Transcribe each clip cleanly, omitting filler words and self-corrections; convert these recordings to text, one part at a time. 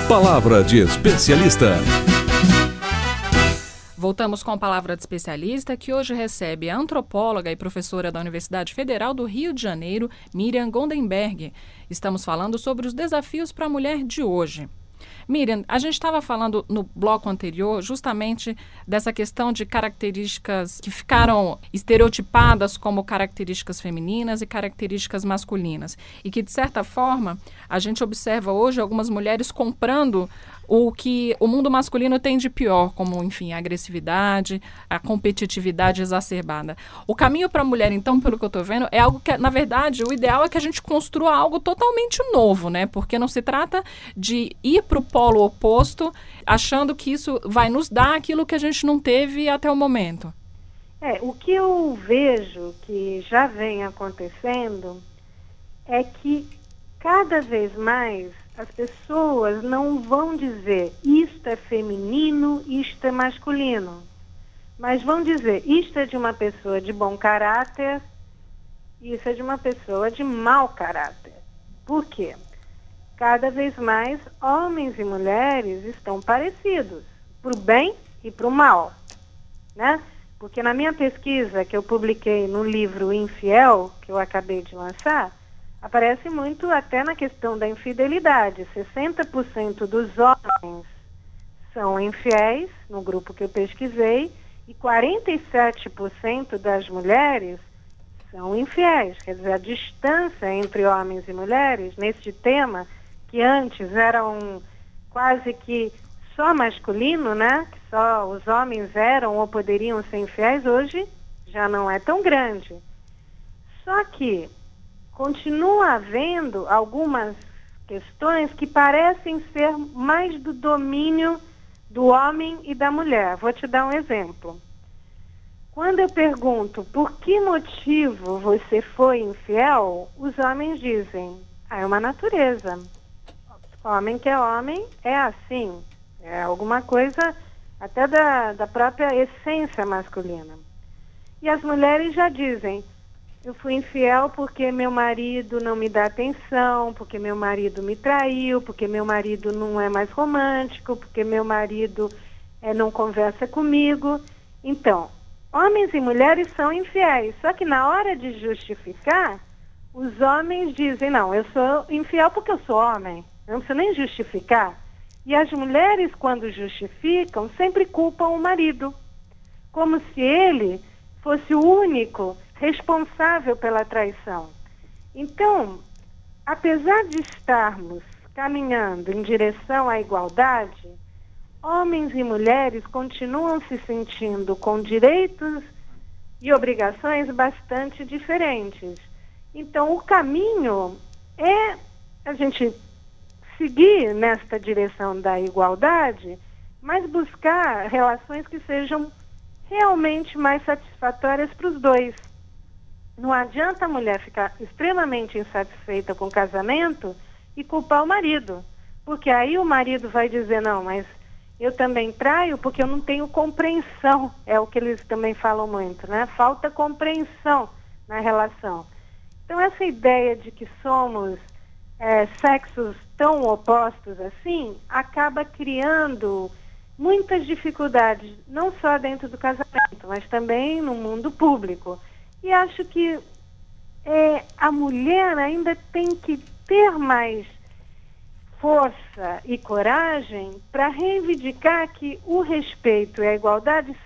Palavra de especialista. Voltamos com a Palavra de Especialista, que hoje recebe a antropóloga e professora da Universidade Federal do Rio de Janeiro, Miriam Gondenberg. Estamos falando sobre os desafios para a mulher de hoje. Miriam, a gente estava falando no bloco anterior justamente dessa questão de características que ficaram estereotipadas como características femininas e características masculinas. E que, de certa forma, a gente observa hoje algumas mulheres comprando o que o mundo masculino tem de pior, como, enfim, a agressividade, a competitividade exacerbada. O caminho para a mulher, então, pelo que eu estou vendo, é algo que, na verdade, o ideal é que a gente construa algo totalmente novo, né? Porque não se trata de ir para o polo oposto, achando que isso vai nos dar aquilo que a gente não teve até o momento. O que eu vejo que já vem acontecendo é que cada vez mais as pessoas não vão dizer isto é feminino, isto é masculino, mas vão dizer isto é de uma pessoa de bom caráter, isso é de uma pessoa de mau caráter. Por quê? Cada vez mais homens e mulheres estão parecidos, para o bem e para o mal, né? Porque na minha pesquisa que eu publiquei no livro Infiel, que eu acabei de lançar, aparece muito até na questão da infidelidade. 60% dos homens são infiéis, no grupo que eu pesquisei, e 47% das mulheres são infiéis. Quer dizer, a distância entre homens e mulheres, neste tema, que antes era quase que só masculino, né? Que só os homens eram ou poderiam ser infiéis, hoje já não é tão grande. Só que continua havendo algumas questões que parecem ser mais do domínio do homem e da mulher. Vou te dar um exemplo. Quando eu pergunto por que motivo você foi infiel, os homens dizem, é uma natureza. Homem que é homem é assim. É alguma coisa até da própria essência masculina. E as mulheres já dizem, eu fui infiel porque meu marido não me dá atenção, porque meu marido me traiu, porque meu marido não é mais romântico, porque meu marido não conversa comigo. Então, homens e mulheres são infiéis. Só que na hora de justificar, os homens dizem, não, eu sou infiel porque eu sou homem. Eu não preciso nem justificar. E as mulheres, quando justificam, sempre culpam o marido. Como se ele fosse o único responsável pela traição. Então, apesar de estarmos caminhando em direção à igualdade, homens e mulheres continuam se sentindo com direitos e obrigações bastante diferentes. Então, o caminho é a gente seguir nesta direção da igualdade, mas buscar relações que sejam realmente mais satisfatórias para os dois. Não adianta a mulher ficar extremamente insatisfeita com o casamento e culpar o marido. Porque aí o marido vai dizer, não, mas eu também traio porque eu não tenho compreensão. É o que eles também falam muito, né? Falta compreensão na relação. Então essa ideia de que somos sexos tão opostos assim, acaba criando muitas dificuldades, não só dentro do casamento, mas também no mundo público. E acho que a mulher ainda tem que ter mais força e coragem para reivindicar que o respeito e a igualdade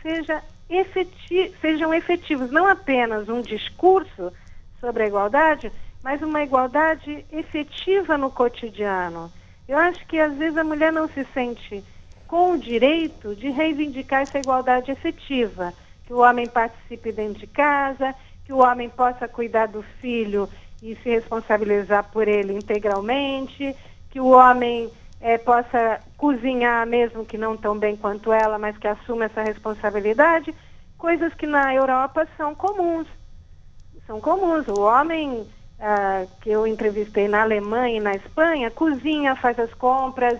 sejam efetivos, não apenas um discurso sobre a igualdade, mas uma igualdade efetiva no cotidiano. Eu acho que às vezes a mulher não se sente com o direito de reivindicar essa igualdade efetiva, que o homem participe dentro de casa, que o homem possa cuidar do filho e se responsabilizar por ele integralmente, que o homem possa cozinhar mesmo que não tão bem quanto ela, mas que assuma essa responsabilidade, coisas que na Europa são comuns. São comuns. O homem que eu entrevistei na Alemanha e na Espanha cozinha, faz as compras,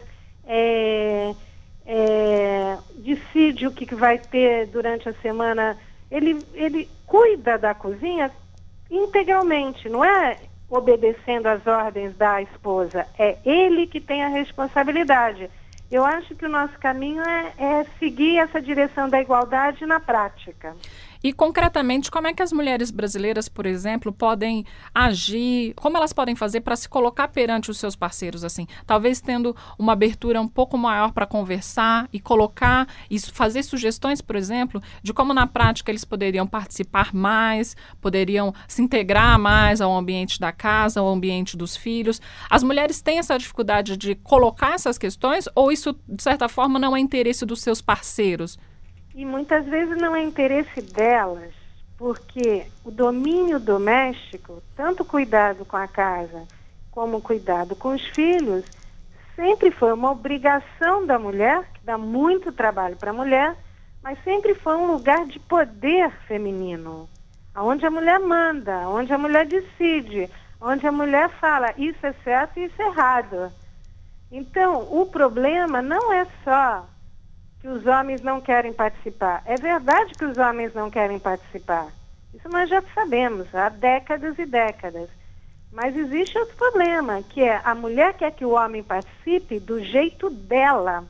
decide o que vai ter durante a semana. Ele cuida da cozinha integralmente, não é obedecendo às ordens da esposa. É ele que tem a responsabilidade. Eu acho que o nosso caminho é seguir essa direção da igualdade na prática. E, concretamente, como é que as mulheres brasileiras, por exemplo, podem agir, como elas podem fazer para se colocar perante os seus parceiros, assim? Talvez tendo uma abertura um pouco maior para conversar e colocar, e fazer sugestões, por exemplo, de como na prática eles poderiam participar mais, poderiam se integrar mais ao ambiente da casa, ao ambiente dos filhos. As mulheres têm essa dificuldade de colocar essas questões ou isso, de certa forma, não é interesse dos seus parceiros? E muitas vezes não é interesse delas, porque o domínio doméstico, tanto cuidado com a casa como cuidado com os filhos, sempre foi uma obrigação da mulher, que dá muito trabalho para a mulher, mas sempre foi um lugar de poder feminino, onde a mulher manda, onde a mulher decide, onde a mulher fala isso é certo e isso é errado. Então, o problema não é só que os homens não querem participar. É verdade que os homens não querem participar. Isso nós já sabemos há décadas e décadas. Mas existe outro problema, que é a mulher quer que o homem participe do jeito dela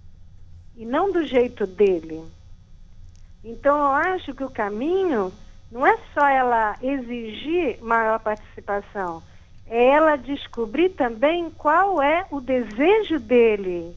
e não do jeito dele. Então eu acho que o caminho não é só ela exigir maior participação, é ela descobrir também qual é o desejo dele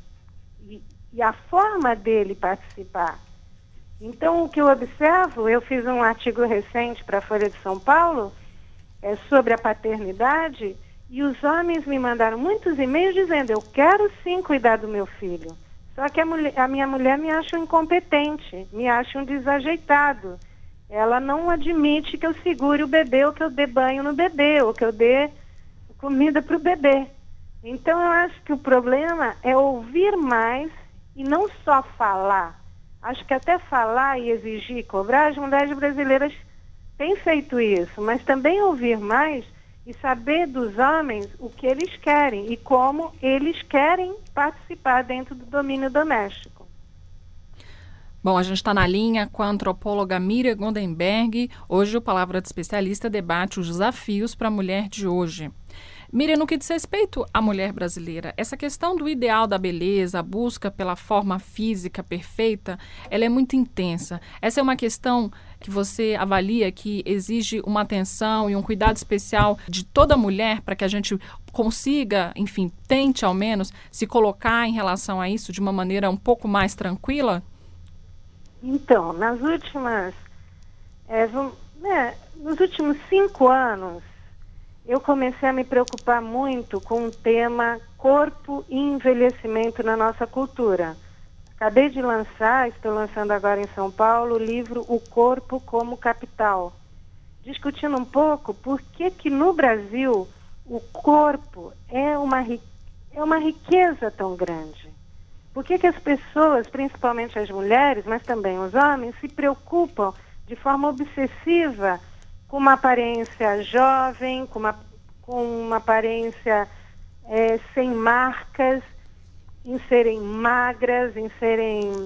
e a forma dele participar. Então, o que eu observo, eu fiz um artigo recente para a Folha de São Paulo sobre a paternidade, e os homens me mandaram muitos e-mails dizendo, eu quero sim cuidar do meu filho, só que a minha mulher me acha um incompetente, me acha um desajeitado. Ela não admite que eu segure o bebê, ou que eu dê banho no bebê, ou que eu dê comida para o bebê. Então, eu acho que o problema é ouvir mais e não só falar. Acho que até falar e exigir e cobrar, as mulheres brasileiras têm feito isso, mas também ouvir mais e saber dos homens o que eles querem e como eles querem participar dentro do domínio doméstico. Bom, a gente está na linha com a antropóloga Miriam Gondenberg. Hoje o Palavra de Especialista debate os desafios para a mulher de hoje. Miriam, no que diz respeito à mulher brasileira, essa questão do ideal da beleza, a busca pela forma física perfeita, ela é muito intensa. Essa é uma questão que você avalia que exige uma atenção e um cuidado especial de toda mulher para que a gente consiga, enfim, tente ao menos se colocar em relação a isso de uma maneira um pouco mais tranquila? Então, nos últimos 5 anos, eu comecei a me preocupar muito com o tema corpo e envelhecimento na nossa cultura. Acabei de estou lançando agora em São Paulo, o livro O Corpo como Capital, discutindo um pouco por que no Brasil o corpo é uma riqueza tão grande. Por que as pessoas, principalmente as mulheres, mas também os homens, se preocupam de forma obsessiva com uma aparência jovem, com uma aparência sem marcas, em serem magras, em serem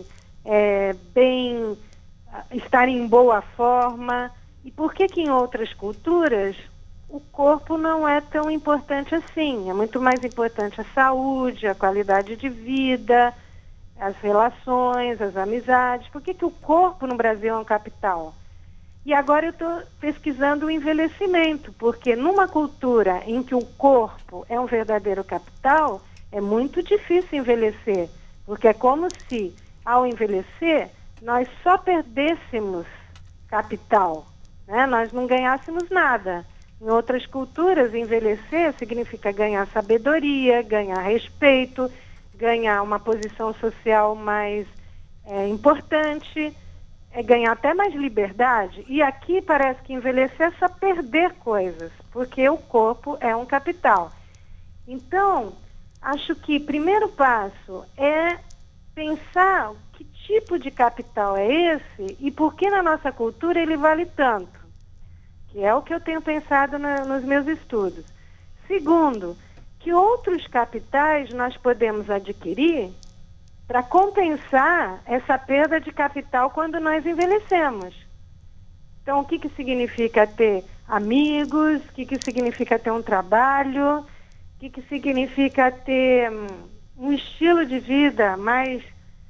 estarem em boa forma. E por que em outras culturas o corpo não é tão importante assim? É muito mais importante a saúde, a qualidade de vida, as relações, as amizades. Por que o corpo no Brasil é um capital? E agora eu estou pesquisando o envelhecimento, porque numa cultura em que o corpo é um verdadeiro capital, é muito difícil envelhecer, porque é como se, ao envelhecer, nós só perdêssemos capital, né? Nós não ganhássemos nada. Em outras culturas, envelhecer significa ganhar sabedoria, ganhar respeito, ganhar uma posição social mais importante, ganhar até mais liberdade. E aqui parece que envelhecer é só perder coisas, porque o corpo é um capital. Então, acho que o primeiro passo é pensar que tipo de capital é esse e por que na nossa cultura ele vale tanto, que é o que eu tenho pensado nos meus estudos. Segundo, que outros capitais nós podemos adquirir para compensar essa perda de capital quando nós envelhecemos. Então, o que significa ter amigos, o que significa ter um trabalho, o que significa ter um estilo de vida mais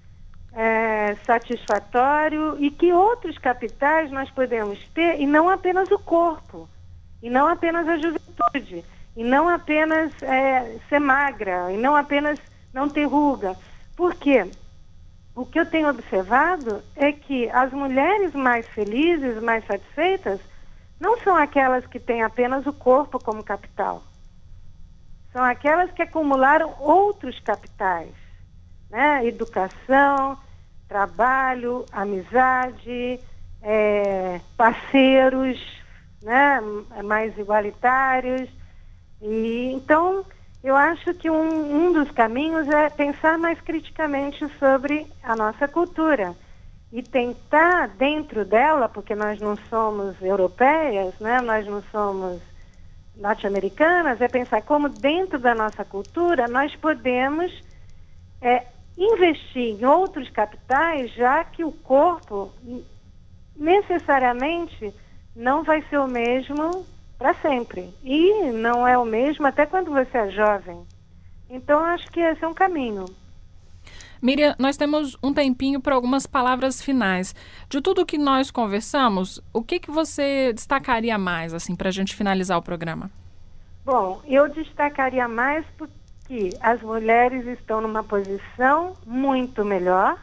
satisfatório e que outros capitais nós podemos ter, e não apenas o corpo, e não apenas a juventude, e não apenas ser magra, e não apenas não ter ruga. Por quê? O que eu tenho observado é que as mulheres mais felizes, mais satisfeitas, não são aquelas que têm apenas o corpo como capital. São aquelas que acumularam outros capitais, né? Educação, trabalho, amizade, parceiros, né? Mais igualitários. E então, eu acho que um dos caminhos é pensar mais criticamente sobre a nossa cultura e tentar, dentro dela, porque nós não somos europeias, né? Nós não somos norte-americanas, é pensar como dentro da nossa cultura nós podemos investir em outros capitais, já que o corpo necessariamente não vai ser o mesmo para sempre. E não é o mesmo até quando você é jovem. Então, acho que esse é um caminho. Miriam, nós temos um tempinho para algumas palavras finais. De tudo que nós conversamos, o que você destacaria mais, assim, para a gente finalizar o programa? Bom, eu destacaria mais porque as mulheres estão numa posição muito melhor,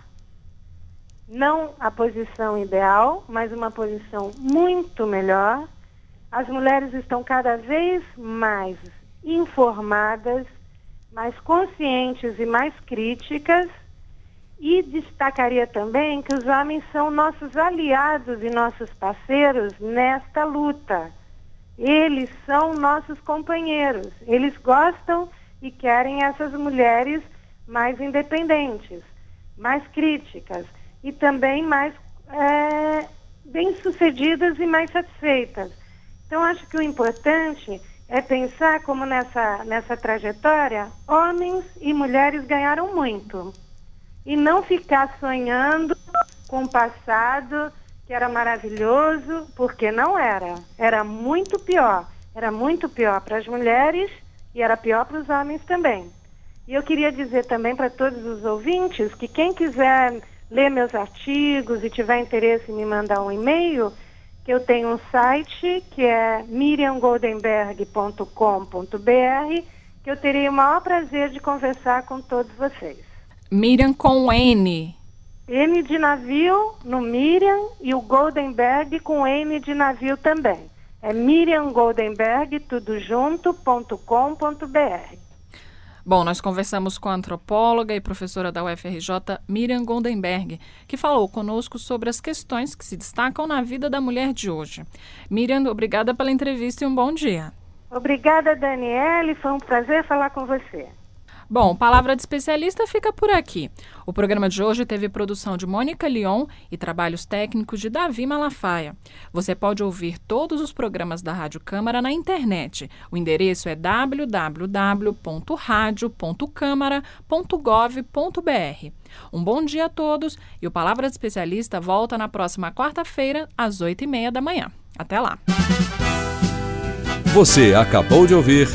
não a posição ideal, mas uma posição muito melhor. As mulheres estão cada vez mais informadas, mais conscientes e mais críticas. E destacaria também que os homens são nossos aliados e nossos parceiros nesta luta. Eles são nossos companheiros. Eles gostam e querem essas mulheres mais independentes, mais críticas e também mais bem-sucedidas e mais satisfeitas. Então, acho que o importante é pensar como nessa trajetória, homens e mulheres ganharam muito. E não ficar sonhando com o passado, que era maravilhoso, porque não era. Era muito pior. Era muito pior para as mulheres e era pior para os homens também. E eu queria dizer também para todos os ouvintes que quem quiser ler meus artigos e tiver interesse em me mandar um e-mail, que eu tenho um site que é miriamgoldenberg.com.br, que eu terei o maior prazer de conversar com todos vocês. Miriam com N. N de navio no Miriam e o Goldenberg com N de navio também. É miriamgoldenberg.com.br. Bom, nós conversamos com a antropóloga e professora da UFRJ, Miriam Goldenberg, que falou conosco sobre as questões que se destacam na vida da mulher de hoje. Miriam, obrigada pela entrevista e um bom dia. Obrigada, Daniele. Foi um prazer falar com você. Bom, Palavra de Especialista fica por aqui. O programa de hoje teve produção de Mônica Lyon e trabalhos técnicos de Davi Malafaia. Você pode ouvir todos os programas da Rádio Câmara na internet. O endereço é www.radio.câmara.gov.br. Um bom dia a todos e o Palavra de Especialista volta na próxima quarta-feira, às 8h30 da manhã. Até lá! Você acabou de ouvir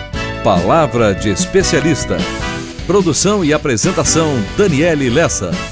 Palavra de Especialista. Produção e apresentação Daniele Lessa.